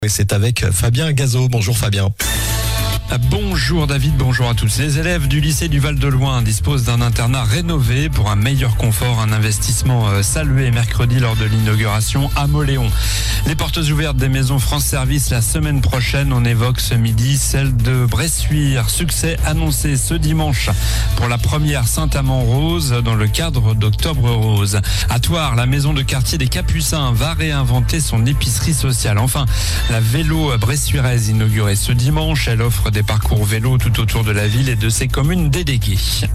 Et c'est avec Fabien Gazot. Bonjour Fabien. Bonjour David, bonjour à tous. Les élèves du lycée du Val-de-Loing disposent d'un internat rénové pour un meilleur confort, un investissement salué mercredi lors de l'inauguration à Mauléon. Les portes ouvertes des maisons France Service la semaine prochaine. On évoque ce midi celle de Bressuire. Succès annoncé ce dimanche pour la première Saint-Amand-Rose dans le cadre d'Octobre Rose. À Thouars, la maison de quartier des Capucins va réinventer son épicerie sociale. Enfin, la vélo bressuiraise inaugurée ce dimanche. Elle offre des parcours vélo tout autour de la ville et de ses communes déléguées.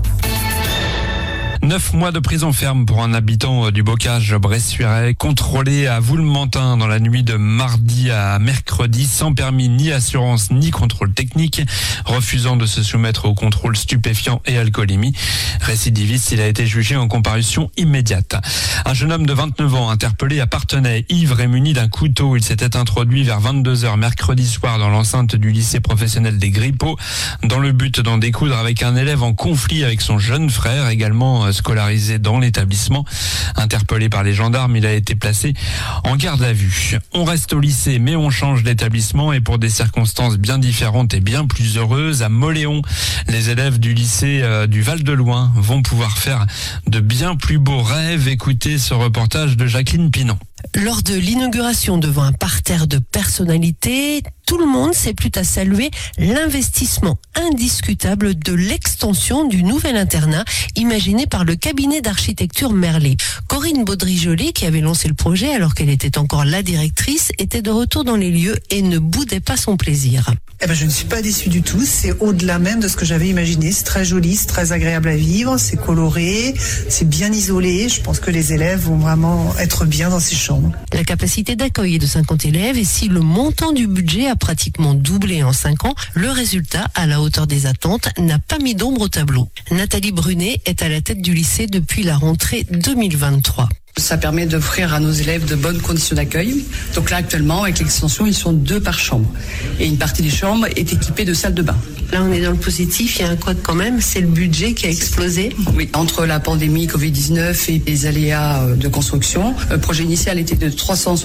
9 mois de prison ferme pour un habitant du bocage bressuirais, contrôlé à Voulementin dans la nuit de mardi à mercredi, sans permis ni assurance ni contrôle technique, refusant de se soumettre au contrôle stupéfiant et alcoolémie. Récidiviste, il a été jugé en comparution immédiate. Un jeune homme de 29 ans interpellé à Parthenay, ivre et muni d'un couteau. Il s'était introduit vers 22h mercredi soir dans l'enceinte du lycée professionnel des Grippots, dans le but d'en découdre avec un élève en conflit avec son jeune frère, également scolarisé dans l'établissement. Interpellé par les gendarmes, il a été placé en garde à vue. On reste au lycée, mais on change d'établissement et pour des circonstances bien différentes et bien plus heureuses. À Mauléon, les élèves du lycée du Val-de-Loing vont pouvoir faire de bien plus beaux rêves. Écoutez ce reportage de Jacqueline Pinon. Lors de l'inauguration devant un parterre de personnalités, tout le monde s'est plu à saluer l'investissement indiscutable de l'extension du nouvel internat imaginé par le cabinet d'architecture Merlet. Corinne Baudry-Joly, qui avait lancé le projet alors qu'elle était encore la directrice, était de retour dans les lieux et ne boudait pas son plaisir. Je ne suis pas déçue du tout, c'est au-delà même de ce que j'avais imaginé. C'est très joli, c'est très agréable à vivre, c'est coloré, c'est bien isolé. Je pense que les élèves vont vraiment être bien dans ces chambres. La capacité d'accueil est de 50 élèves et si le montant du budget a pratiquement doublé en 5 ans, le résultat, à la hauteur des attentes, n'a pas mis d'ombre au tableau. Nathalie Brunet est à la tête du lycée depuis la rentrée 2023. Ça permet d'offrir à nos élèves de bonnes conditions d'accueil. Donc là, actuellement, avec l'extension, ils sont 2 par chambre. Et une partie des chambres est équipée de salles de bain. Là, on est dans le positif, il y a un couac quand même, c'est le budget qui a explosé. Oui, entre la pandémie Covid-19 et les aléas de construction, le projet initial était de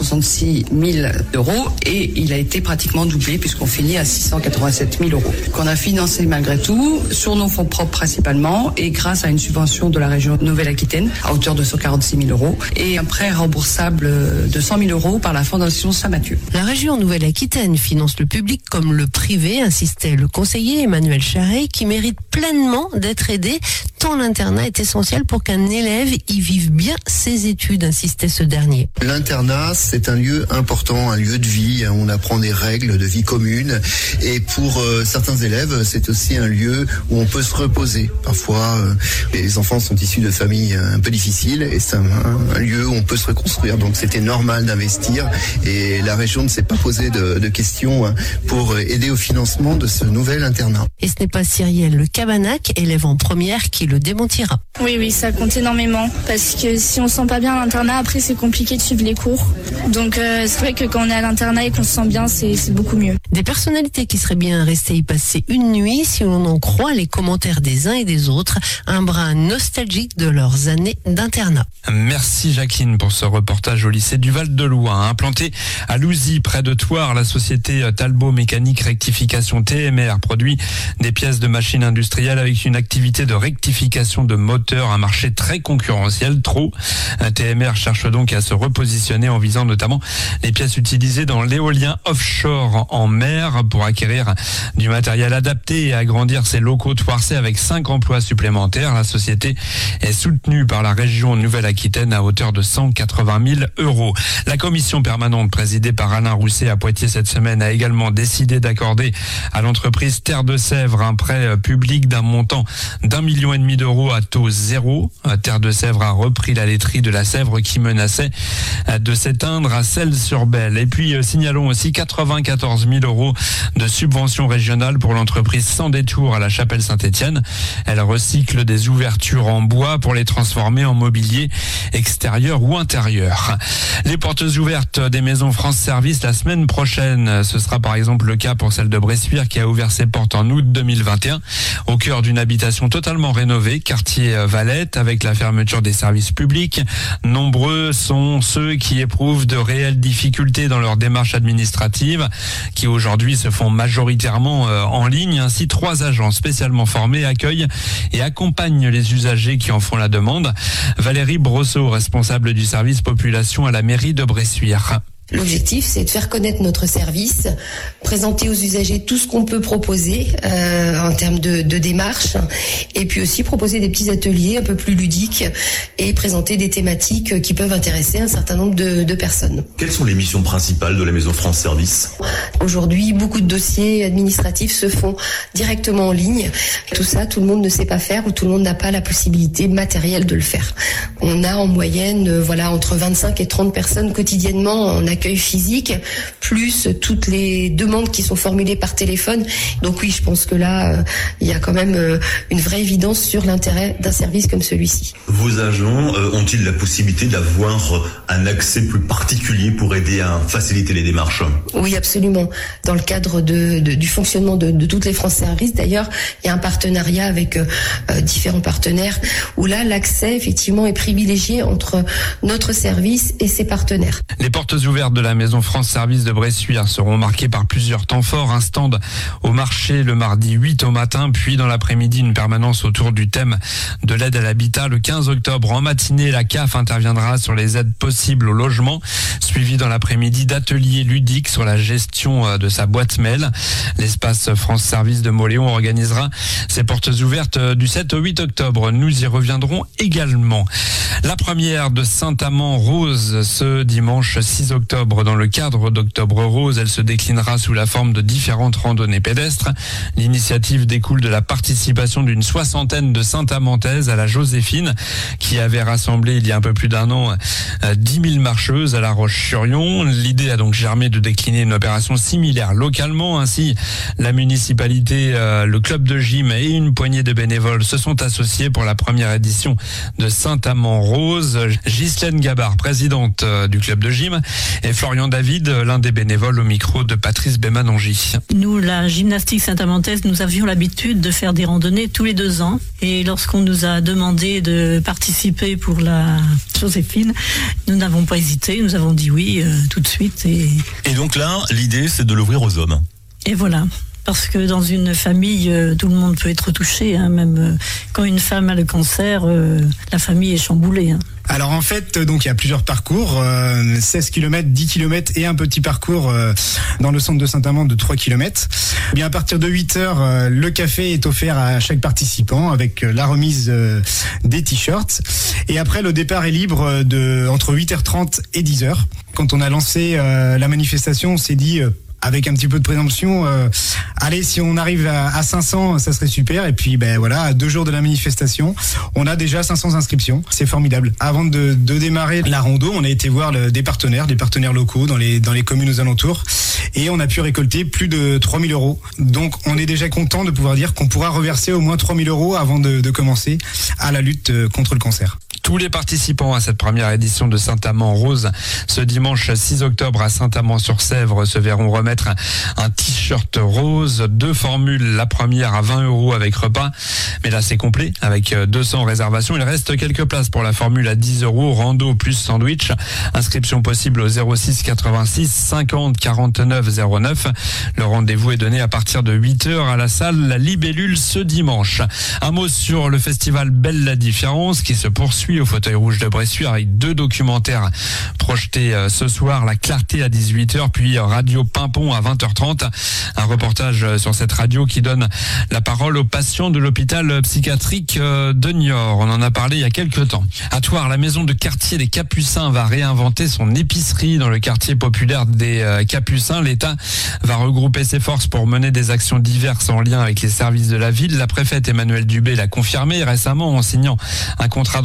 366 000 euros et il a été pratiquement doublé puisqu'on finit à 687 000 euros. Qu'on a financé malgré tout, sur nos fonds propres principalement et grâce à une subvention de la région Nouvelle-Aquitaine à hauteur de 146 000 euros. Et un prêt remboursable de 100 000 euros par la Fondation Saint-Mathieu. La région Nouvelle-Aquitaine finance le public comme le privé, insistait le conseiller Emmanuel Charret, qui mérite pleinement d'être aidé, tant l'internat est essentiel pour qu'un élève y vive bien ses études, insistait ce dernier. L'internat, c'est un lieu important, un lieu de vie, on apprend des règles de vie commune, et pour certains élèves, c'est aussi un lieu où on peut se reposer. Parfois, les enfants sont issus de familles un peu difficiles, et c'est un lieu où on peut se reconstruire, donc c'était normal d'investir et la région ne s'est pas posé de questions pour aider au financement de ce nouvel internat. Et ce n'est pas Cyrielle Le Cabanac, élève en première, qui le démentira. Oui, ça compte énormément parce que si on se sent pas bien à l'internat, après c'est compliqué de suivre les cours. Donc c'est vrai que quand on est à l'internat et qu'on se sent bien, c'est beaucoup mieux. Des personnalités qui seraient bien restées y passer une nuit si on en croit les commentaires des uns et des autres, un brin nostalgique de leurs années d'internat. Merci Jacqueline pour ce reportage au lycée du Val-de-Loing. Implanté à Louzy, près de Thouars, la société Talbot Mécanique Rectification TMR produit des pièces de machines industrielles avec une activité de rectification de moteurs, un marché très concurrentiel, trop. TMR cherche donc à se repositionner en visant notamment les pièces utilisées dans l'éolien offshore en mer pour acquérir du matériel adapté et agrandir ses locaux thouarçais avec 5 emplois supplémentaires. La société est soutenue par la région Nouvelle-Aquitaine à hauteur de 180 000 euros. La commission permanente présidée par Alain Rousset à Poitiers cette semaine a également décidé d'accorder à l'entreprise Terre de Sèvres un prêt public d'un montant d'1,5 million d'euros à taux zéro. Terre de Sèvres a repris la laiterie de la Sèvre qui menaçait de s'éteindre à Celles-sur-Belle. Et puis signalons aussi 94 000 euros de subvention régionale pour l'entreprise Sans Détour à la Chapelle-Saint-Étienne. Elle recycle des ouvertures en bois pour les transformer en mobilier extérieure ou intérieure. Les portes ouvertes des maisons France Service la semaine prochaine. Ce sera par exemple le cas pour celle de Bressuire qui a ouvert ses portes en août 2021 au cœur d'une habitation totalement rénovée, quartier Valette, avec la fermeture des services publics. Nombreux sont ceux qui éprouvent de réelles difficultés dans leur démarche administrative, qui aujourd'hui se font majoritairement en ligne. Ainsi, 3 agents spécialement formés accueillent et accompagnent les usagers qui en font la demande. Valérie Brosseau, responsable du service population à la mairie de Bressuire. L'objectif, c'est de faire connaître notre service, présenter aux usagers tout ce qu'on peut proposer en termes de démarche, et puis aussi proposer des petits ateliers un peu plus ludiques et présenter des thématiques qui peuvent intéresser un certain nombre de personnes. Quelles sont les missions principales de la Maison France Service ? Aujourd'hui, beaucoup de dossiers administratifs se font directement en ligne. Tout ça, tout le monde ne sait pas faire ou tout le monde n'a pas la possibilité matérielle de le faire. On a en moyenne entre 25 et 30 personnes quotidiennement en accueil physique, plus toutes les demandes qui sont formulées par téléphone. Donc oui, je pense que là, il y a quand même une vraie évidence sur l'intérêt d'un service comme celui-ci. Vos agents ont-ils la possibilité d'avoir un accès plus particulier pour aider à faciliter les démarches ? Oui, absolument. Dans le cadre du fonctionnement de toutes les France Services, d'ailleurs, il y a un partenariat avec différents partenaires où là, l'accès, effectivement, est privilégié entre notre service et ses partenaires. Les portes ouvertes de la Maison France Service de Bressuire seront marquées par plusieurs temps forts. Un stand au marché le mardi 8 au matin, puis dans l'après-midi, une permanence autour du thème de l'aide à l'habitat. Le 15 octobre, en matinée, la CAF interviendra sur les aides possibles au logement, suivi dans l'après-midi d'ateliers ludiques sur la gestion de sa boîte mail. L'espace France Service de Moléon organisera ses portes ouvertes du 7 au 8 octobre. Nous y reviendrons également. La première de Saint-Amand-Rose ce dimanche 6 octobre. Dans le cadre d'Octobre Rose, elle se déclinera sous la forme de différentes randonnées pédestres. L'initiative découle de la participation d'une 60aine de Saint-Amantaises à la Joséphine, qui avait rassemblé il y a un peu plus d'1 an 10 000 marcheuses à La Roche-sur-Yon. L'idée a donc germé de décliner une opération similaire localement. Ainsi, la municipalité, le club de gym et une poignée de bénévoles se sont associés pour la première édition de Saint-Amand-Rose. Ghislaine Gabard, présidente du club de gym, et Florian David, l'un des bénévoles, au micro de Patrice Bémanongy. Nous, la gymnastique Saint-Amantaise, nous avions l'habitude de faire des randonnées tous les 2 ans. Et lorsqu'on nous a demandé de participer pour la Joséphine, nous n'avons pas hésité, nous avons dit oui tout de suite. Et donc là, l'idée, c'est de l'ouvrir aux hommes. Et voilà. Parce que dans une famille, tout le monde peut être touché, même quand une femme a le cancer, la famille est chamboulée. Alors en fait, donc il y a plusieurs parcours, 16 km, 10 km et un petit parcours dans le centre de Saint-Amand de 3 km. Bien, à partir de 8h, le café est offert à chaque participant avec la remise des t-shirts. Et après, le départ est libre entre 8h30 et 10h. Quand on a lancé la manifestation, on s'est dit... avec un petit peu de présomption, allez, si on arrive à 500, ça serait super. Et puis, à 2 jours de la manifestation, on a déjà 500 inscriptions. C'est formidable. Avant de démarrer la rando, on a été voir des partenaires locaux dans les communes aux alentours. Et on a pu récolter plus de 3 000 €. Donc, on est déjà content de pouvoir dire qu'on pourra reverser au moins 3 000 € avant de commencer à la lutte contre le cancer. Tous les participants à cette première édition de Saint-Amand-Rose ce dimanche 6 octobre à Saint-Amand-sur-Sèvre se verront remettre un t-shirt rose, 2 formules, la première à 20 € avec repas, mais là c'est complet avec 200 réservations. Il reste quelques places pour la formule à 10 €, rando plus sandwich. Inscription possible au 06 86 50 49 09. Le rendez-vous est donné à partir de 8h à la salle La Libellule ce dimanche. Un mot sur le festival Belle la Différence qui se poursuit au Fauteuil Rouge de Bressuire avec 2 documentaires projetés ce soir, La Clarté à 18h puis Radio Pimpon à 20h30. Un reportage sur cette radio qui donne la parole aux patients de l'hôpital psychiatrique de Niort. On en a parlé il y a quelques temps. À Thouars, la maison de quartier des Capucins va réinventer son épicerie dans le quartier populaire des Capucins. L'État va regrouper ses forces pour mener des actions diverses en lien avec les services de la ville. La préfète Emmanuelle Dubé l'a confirmé récemment en signant un contrat d'engagement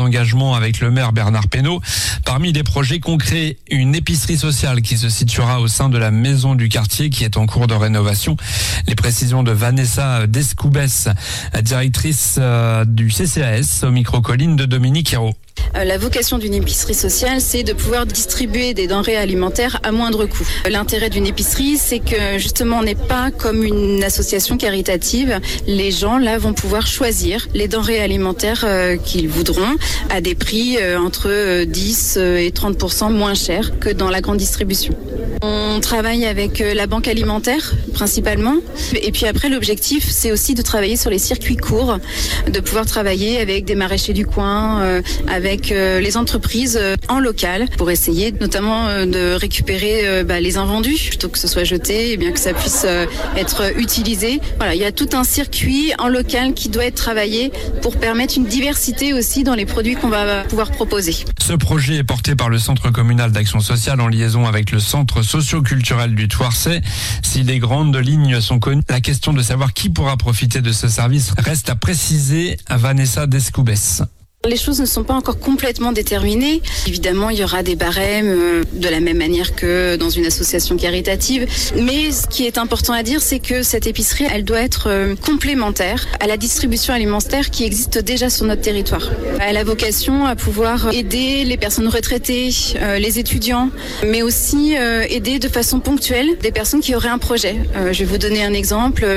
notamment avec le maire Bernard Peynaud. Parmi les projets concrets, une épicerie sociale qui se situera au sein de la maison du quartier qui est en cours de rénovation. Les précisions de Vanessa Descoubès, directrice du CCAS, au micro-colline de Dominique Hérault. La vocation d'une épicerie sociale, c'est de pouvoir distribuer des denrées alimentaires à moindre coût. L'intérêt d'une épicerie, c'est que justement on n'est pas comme une association caritative. Les gens là vont pouvoir choisir les denrées alimentaires qu'ils voudront à des prix entre 10 et 30% moins chers que dans la grande distribution. On travaille avec la banque alimentaire principalement. Et puis après, l'objectif, c'est aussi de travailler sur les circuits courts, de pouvoir travailler avec des maraîchers du coin, avec les entreprises en local pour essayer notamment de récupérer les invendus plutôt que ce soit jeté et bien que ça puisse être utilisé. Voilà, il y a tout un circuit en local qui doit être travaillé pour permettre une diversité aussi dans les produits qu'on va pouvoir proposer. Ce projet est porté par le Centre communal d'action sociale en liaison avec le Centre socio-culturel du Thouarçais. Si les grandes lignes sont connues, la question de savoir qui pourra profiter de ce service reste à préciser à Vanessa Descoubès. Les choses ne sont pas encore complètement déterminées. Évidemment, il y aura des barèmes de la même manière que dans une association caritative. Mais ce qui est important à dire, c'est que cette épicerie, elle doit être complémentaire à la distribution alimentaire qui existe déjà sur notre territoire. Elle a vocation à pouvoir aider les personnes retraitées, les étudiants, mais aussi aider de façon ponctuelle des personnes qui auraient un projet. Je vais vous donner un exemple.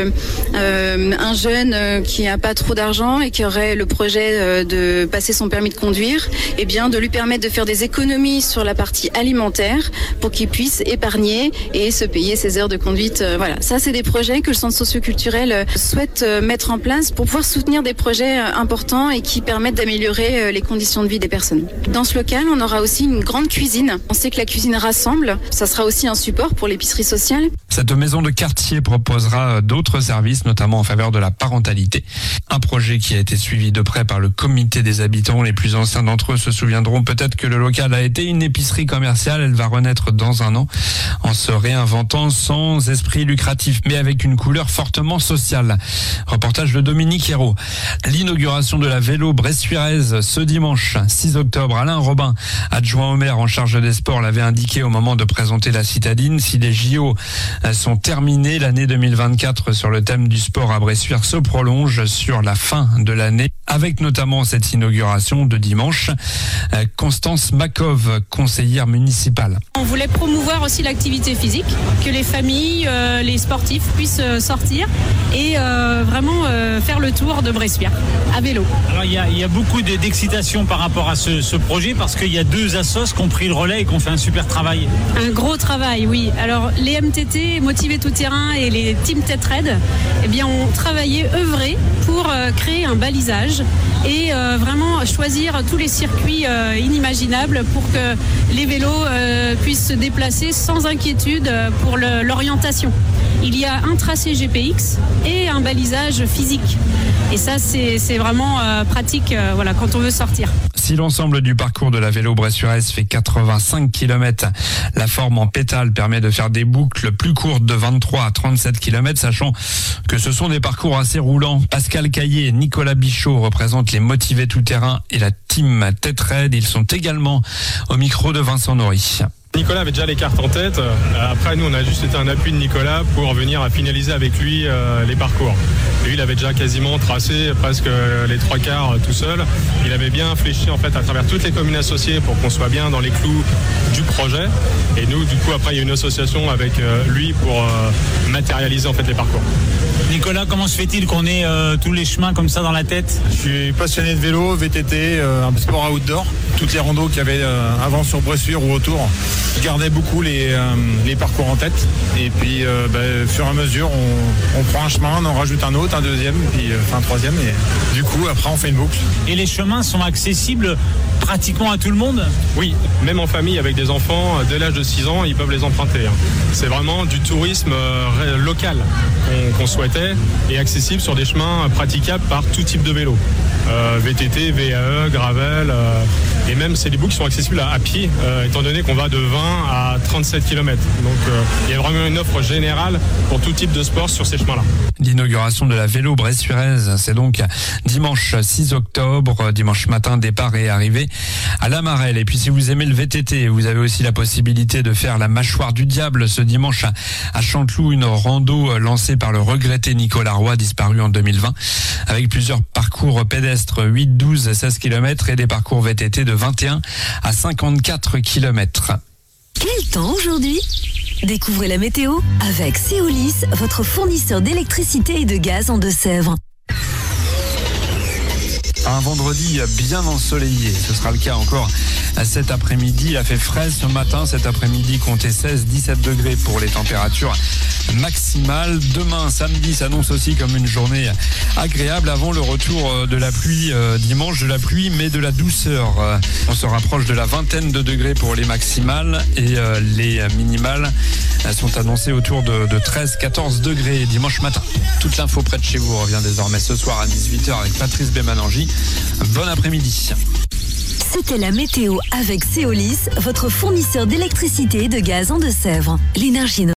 Un jeune qui n'a pas trop d'argent et qui aurait le projet de passer son permis de conduire, eh bien de lui permettre de faire des économies sur la partie alimentaire pour qu'il puisse épargner et se payer ses heures de conduite. Voilà, ça c'est des projets que le Centre socio-culturel souhaite mettre en place pour pouvoir soutenir des projets importants et qui permettent d'améliorer les conditions de vie des personnes. Dans ce local, on aura aussi une grande cuisine. On sait que la cuisine rassemble, ça sera aussi un support pour l'épicerie sociale. Cette maison de quartier proposera d'autres services, notamment en faveur de la parentalité. Un projet qui a été suivi de près par le comité des habitants. Les plus anciens d'entre eux se souviendront peut-être que le local a été une épicerie commerciale. Elle va renaître dans un an en se réinventant sans esprit lucratif, mais avec une couleur fortement sociale. Reportage de Dominique Hérault. L'inauguration de la vélo bressuiraise ce dimanche 6 octobre. Alain Robin, adjoint au maire en charge des sports, l'avait indiqué au moment de présenter la citadine. Si les JO sont terminés, l'année 2024 sur le thème du sport à Bressuire se prolonge sur la fin de l'année, avec notamment cette inauguration de dimanche. Constance Makov, conseillère municipale. On voulait promouvoir aussi l'activité physique, que les familles, les sportifs puissent sortir et vraiment faire le tour de Bressuire à vélo. Alors il y a beaucoup d'excitation par rapport à ce projet parce qu'il y a deux assos qui ont pris le relais et qui ont fait un super travail. Un gros travail, oui. Alors les MTT, Motivé Tout Terrain et les Team Tetraid, eh bien ont travaillé, œuvré pour créer un balisage et vraiment choisir tous les circuits inimaginables pour que les vélos puissent se déplacer sans inquiétude pour l'orientation. Il y a un tracé GPX et un balisage physique. Et ça, c'est vraiment pratique quand on veut sortir. Si l'ensemble du parcours de la vélo bressuiraise fait 85 km, la forme en pétale permet de faire des boucles plus courtes de 23 à 37 km, sachant que ce sont des parcours assez roulants. Pascal Caillé et Nicolas Bichot représentent les Motivés Tout Terrain et la Team Tetraid. Ils sont également au micro de Vincent Nory. Nicolas avait déjà les cartes en tête. Après, nous, on a juste été un appui de Nicolas pour venir à finaliser avec lui les parcours. Lui, il avait déjà quasiment tracé presque les trois quarts tout seul. Il avait bien fléchi en fait à travers toutes les communes associées pour qu'on soit bien dans les clous du projet. Et nous, du coup, après, il y a une association avec lui pour matérialiser en fait les parcours. Nicolas, comment se fait-il qu'on ait tous les chemins comme ça dans la tête ? Je suis passionné de vélo, VTT, un sport outdoor. Toutes les randos qu'il y avait avant sur Bressuire ou autour, je gardais beaucoup les parcours en tête. Et puis, au fur et à mesure, on prend un chemin, on en rajoute un autre, un deuxième, puis un troisième. Et du coup, après, on fait une boucle. Et les chemins sont accessibles pratiquement à tout le monde ? Oui, même en famille avec des enfants, dès l'âge de 6 ans, ils peuvent les emprunter. C'est vraiment du tourisme local qu'on souhaitait et accessible sur des chemins praticables par tout type de vélo. VTT, VAE, gravel Et même, c'est des boucles qui sont accessibles à pied, étant donné qu'on va de 20 à 37 km. Donc, il y a vraiment une offre générale pour tout type de sport sur ces chemins-là. L'inauguration de la vélo Bressuiraise, c'est donc dimanche 6 octobre, dimanche matin, départ et arrivée à La Marelle. Et puis si vous aimez le VTT, vous avez aussi la possibilité de faire la mâchoire du diable ce dimanche à Chanteloup, une rando lancée par le regretté Nicolas Roy, disparu en 2020, avec plusieurs parcours pédestres, 8, 12, 16 km et des parcours VTT de 21 à 54 km. Quel temps aujourd'hui ? Découvrez la météo avec Seolis, votre fournisseur d'électricité et de gaz en Deux-Sèvres. Un vendredi bien ensoleillé, ce sera le cas encore cet après-midi. Il a fait fraise ce matin, cet après-midi comptez 16-17 degrés pour les températures maximales. Demain, samedi, s'annonce aussi comme une journée agréable avant le retour de la pluie dimanche, de la pluie mais de la douceur. On se rapproche de la vingtaine de degrés pour les maximales et les minimales sont annoncées autour de 13-14 degrés dimanche matin. Toute l'info près de chez vous revient désormais ce soir à 18h avec Patrice Bémanangi. Bon après-midi. C'était la météo avec Seolis, votre fournisseur d'électricité et de gaz en Deux-Sèvres. L'énergie